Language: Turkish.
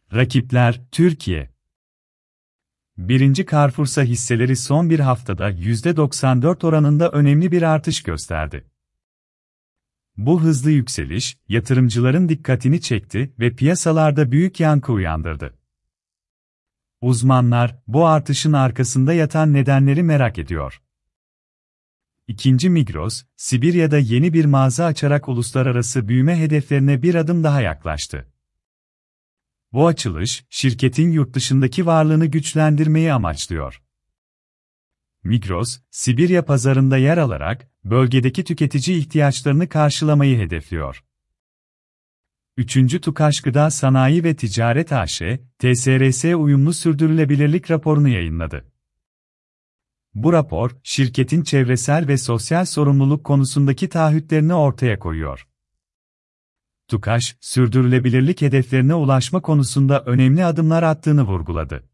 Rakipler, Türkiye. Birinci Carrefour'sa hisseleri son bir haftada %94 oranında önemli bir artış gösterdi. Bu hızlı yükseliş, yatırımcıların dikkatini çekti ve piyasalarda büyük yankı uyandırdı. Uzmanlar, bu artışın arkasında yatan nedenleri merak ediyor. İkinci Migros, Sibirya'da yeni bir mağaza açarak uluslararası büyüme hedeflerine bir adım daha yaklaştı. Bu açılış, şirketin yurt dışındaki varlığını güçlendirmeyi amaçlıyor. Migros, Sibirya pazarında yer alarak, bölgedeki tüketici ihtiyaçlarını karşılamayı hedefliyor. Üçüncü Tukaş Gıda Sanayi ve Ticaret AŞ, TSRS uyumlu sürdürülebilirlik raporunu yayınladı. Bu rapor, şirketin çevresel ve sosyal sorumluluk konusundaki taahhütlerini ortaya koyuyor. Tukaş, sürdürülebilirlik hedeflerine ulaşma konusunda önemli adımlar attığını vurguladı.